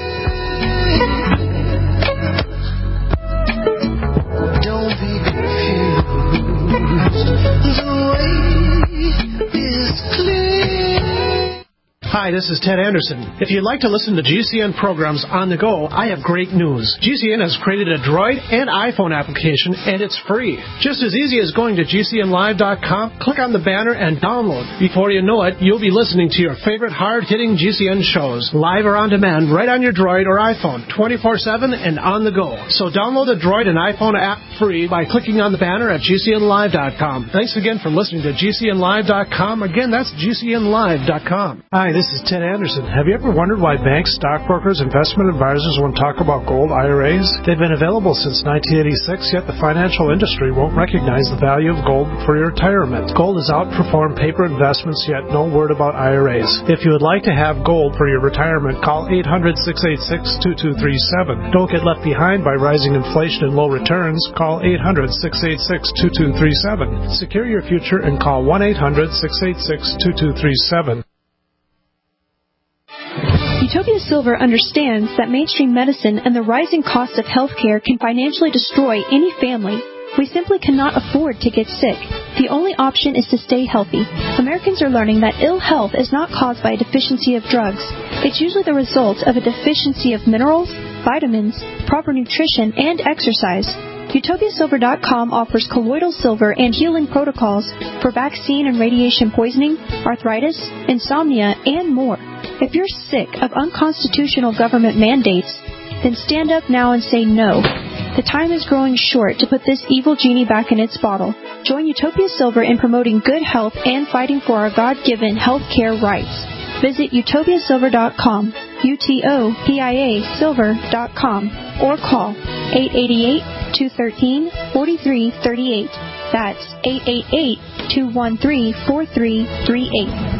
[SPEAKER 1] Don't be confused. The way is clear.
[SPEAKER 17] Hi, this is Ted Anderson. If you'd like to listen to G C N programs on the go, I have great news. G C N has created a Droid and iPhone application, and it's free. Just as easy as going to G C N live dot com, click on the banner, and download. Before you know it, you'll be listening to your favorite hard-hitting G C N shows, live or on demand, right on your Droid or iPhone, twenty-four seven and on the go. So download the Droid and iPhone app free by clicking on the banner at G C N live dot com. Thanks again for listening to G C N live dot com. Again, that's G C N live dot com. Hi, this is Ted Anderson. Have you ever wondered why banks, stockbrokers, investment advisors won't talk about gold I R As? They've been available since nineteen eighty-six, yet the financial industry won't recognize the value of gold for your retirement. Gold has outperformed paper investments, yet no word about I R As. If you would like to have gold for your retirement, call eight hundred, six eight six, two two three seven. Don't get left behind by rising inflation and low returns. Call eight hundred, six eight six, two two three seven. Secure your future and call one eight hundred, six eight six, two two three seven.
[SPEAKER 18] Utopia Silver understands that mainstream medicine and the rising costs of healthcare can financially destroy any family. We simply cannot afford to get sick. The only option is to stay healthy. Americans are learning that ill health is not caused by a deficiency of drugs. It's usually the result of a deficiency of minerals, vitamins, proper nutrition, and exercise. Utopia Silver dot com offers colloidal silver and healing protocols for vaccine and radiation poisoning, arthritis, insomnia, and more. If you're sick of unconstitutional government mandates, then stand up now and say no. The time is growing short to put this evil genie back in its bottle. Join Utopia Silver in promoting good health and fighting for our God-given health care rights. Visit Utopia Silver dot com, U T O P I A Silver dot com, or call eight eight eight, two one three, four three three eight. That's eight eight eight, two one three, four three three eight.